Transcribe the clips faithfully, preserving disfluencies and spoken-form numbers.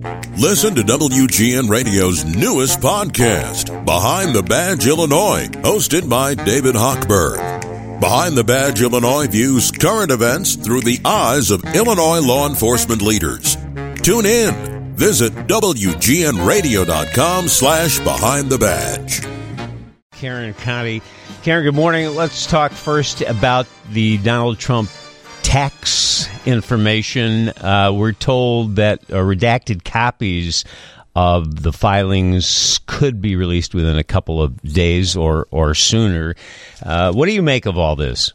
Listen to W G N Radio's newest podcast, Behind the Badge Illinois, hosted by David Hochberg. Behind the Badge Illinois views current events through the eyes of Illinois law enforcement leaders. Tune in. Visit W G N radio dot com slash behind the badge. Karen Conti. Karen, good morning. Let's talk first about the Donald Trump tax information. Uh, we're told that uh, redacted copies of the filings could be released within a couple of days or, or sooner. Uh, what do you make of all this?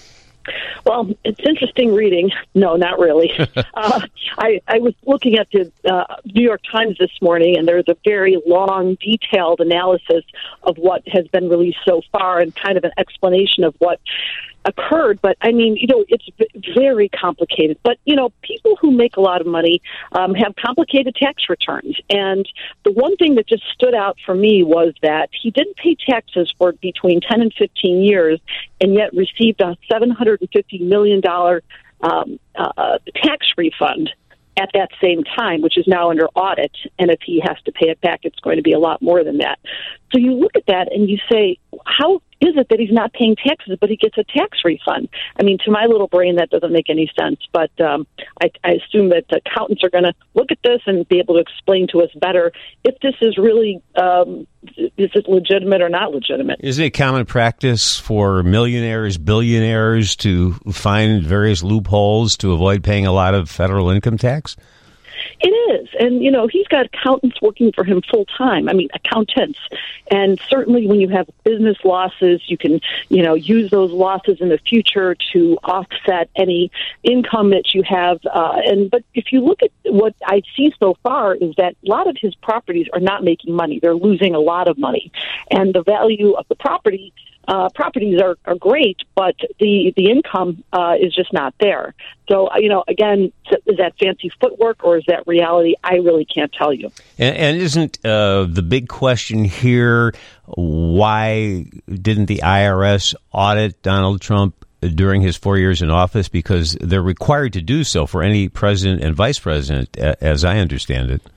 Well, it's interesting reading. No, not really. uh, I, I was looking at the uh, New York Times this morning, and there's a very long, detailed analysis of what has been released so far and kind of an explanation of what occurred. But, I mean, you know, it's very complicated. But, you know, people who make a lot of money um, have complicated tax returns. And the one thing that just stood out for me was that he didn't pay taxes for between ten and fifteen years and yet received a seven hundred fifty million dollars um, uh, tax refund at that same time, which is now under audit. And if he has to pay it back, it's going to be a lot more than that. So you look at that and you say, how is it that he's not paying taxes, but he gets a tax refund? I mean, to my little brain, that doesn't make any sense. But um, I, I assume that accountants are going to look at this and be able to explain to us better if this is really, um, is it legitimate or not legitimate? Isn't it common practice for millionaires, billionaires to find various loopholes to avoid paying a lot of federal income tax? It is. And, you know, he's got accountants working for him full time. I mean, accountants. And certainly when you have business losses, you can, you know, use those losses in the future to offset any income that you have. Uh, and but if you look at what I see so far is that a lot of his properties are not making money. They're losing a lot of money. And the value of the property Uh, properties are, are great, but the, the income uh, is just not there. So, you know, again, is that fancy footwork or is that reality? I really can't tell you. And, and isn't uh, the big question here, why didn't the I R S audit Donald Trump during his four years in office? Because they're required to do so for any president and vice president, as I understand it.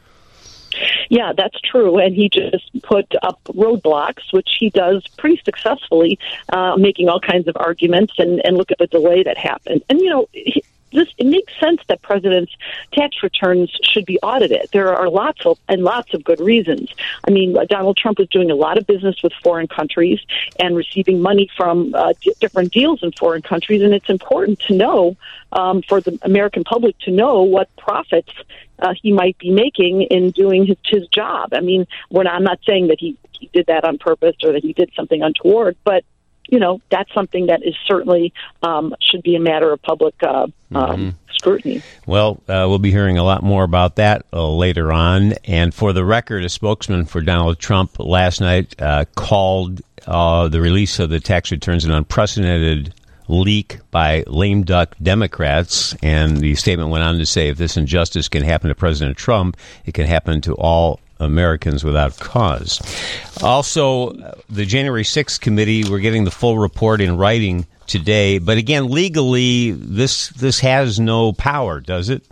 Yeah, that's true. And he just put up roadblocks, which he does pretty successfully, uh, making all kinds of arguments and, and look at the delay that happened. And, you know, he, this, it makes sense that presidents' tax returns should be audited. There are lots of and lots of good reasons. I mean, Donald Trump is doing a lot of business with foreign countries and receiving money from uh, d- different deals in foreign countries. And it's important to know um, for the American public to know what profits Uh, he might be making in doing his, his job. I mean, when I'm not saying that he, he did that on purpose or that he did something untoward, but, you know, that's something that is certainly um, should be a matter of public uh, um, mm-hmm. scrutiny. Well, uh, we'll be hearing a lot more about that uh, later on. And for the record, a spokesman for Donald Trump last night uh, called uh, the release of the tax returns an unprecedented leak by lame duck Democrats, and the statement went on to say if this injustice can happen to President Trump, it can happen to all Americans without cause. Also, the January sixth committee, we're getting the full report in writing today, but again, legally, this this has no power, does it?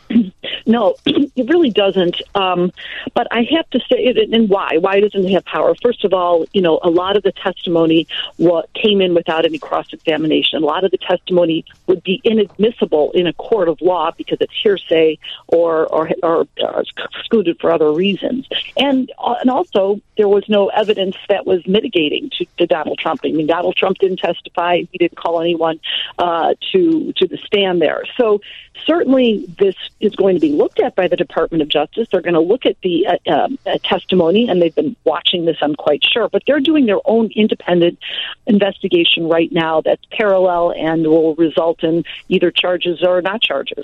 No, it really doesn't. Um, but I have to say, and why? Why doesn't it have power? First of all, you know, a lot of the testimony what came in without any cross-examination. A lot of the testimony would be inadmissible in a court of law because it's hearsay or or, or, or excluded for other reasons. And and also, there was no evidence that was mitigating to, to Donald Trump. I mean, Donald Trump didn't testify. He didn't call anyone uh, to to the stand there. So certainly, this is going to be looked at by the Department of Justice. They're going to look at the uh, um, uh, testimony, and they've been watching this, I'm quite sure. But they're doing their own independent investigation right now that's parallel and will result in either charges or not charges.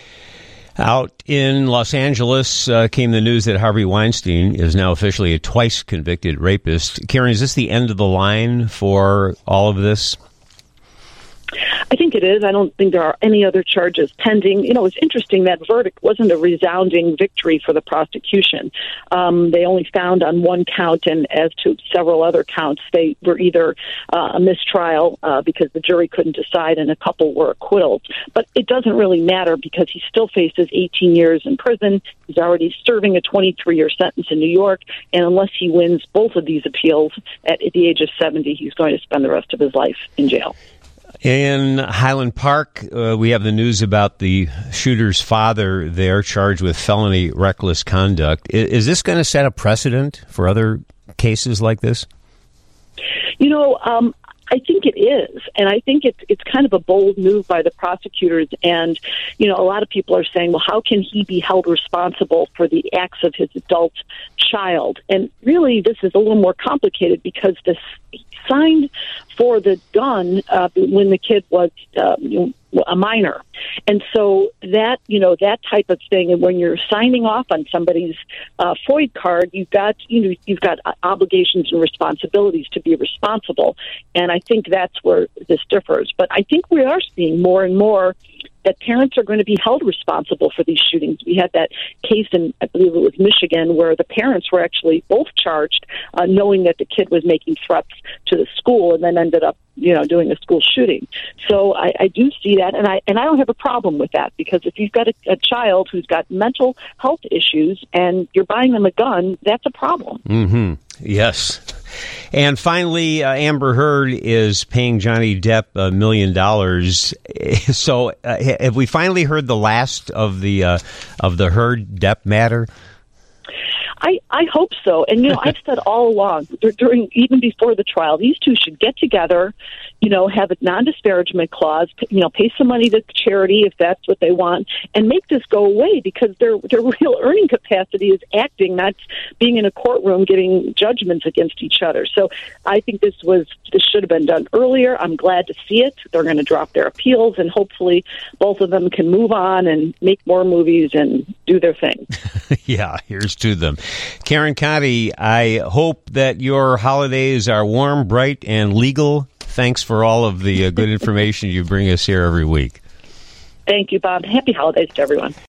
Out in Los Angeles uh, came the news that Harvey Weinstein is now officially a twice convicted rapist. Karen, is this the end of the line for all of this? I think it is. I don't think there are any other charges pending. You know, it's interesting that verdict wasn't a resounding victory for the prosecution. Um, they only found on one count, and as to several other counts, they were either uh, a mistrial uh, because the jury couldn't decide, and a couple were acquittals. But it doesn't really matter because he still faces eighteen years in prison. He's already serving a twenty-three-year sentence in New York, and unless he wins both of these appeals at the age of seventy, he's going to spend the rest of his life in jail. In Highland Park, uh, we have the news about the shooter's father there charged with felony reckless conduct. Is, is this going to set a precedent for other cases like this? You know, um, I think it is, and I think it's it's kind of a bold move by the prosecutors. And you know, a lot of people are saying, "Well, how can he be held responsible for the acts of his adult child?" And really, this is a little more complicated because this signed for the gun uh, when the kid was uh, you know, a minor. And so that, you know, that type of thing, and when you're signing off on somebody's uh, FOID card, you've got, you know, you've got obligations and responsibilities to be responsible. And I think that's where this differs. But I think we are seeing more and more that parents are going to be held responsible for these shootings. We had that case in, I believe it was Michigan, where the parents were actually both charged, uh, knowing that the kid was making threats to the school, and then ended up, you know, doing a school shooting. So I, I do see that, and I and I don't have a problem with that, because if you've got a, a child who's got mental health issues and you're buying them a gun, that's a problem. Mm-hmm. Yes. And finally, uh, Amber Heard is paying Johnny Depp a million dollars. So, uh, have we finally heard the last of the uh, of the Heard Depp matter? I, I hope so. And, you know, I've said all along, during even before the trial, these two should get together, you know, have a non-disparagement clause, you know, pay some money to charity if that's what they want, and make this go away, because their their real earning capacity is acting, not being in a courtroom giving judgments against each other. So I think this was this should have been done earlier. I'm glad to see it. They're going to drop their appeals, and hopefully both of them can move on and make more movies and do their thing. Yeah, here's to them. Karen Conti, I hope that your holidays are warm, bright, and legal. Thanks for all of the uh, good information you bring us here every week. Thank you, Bob. Happy holidays to everyone.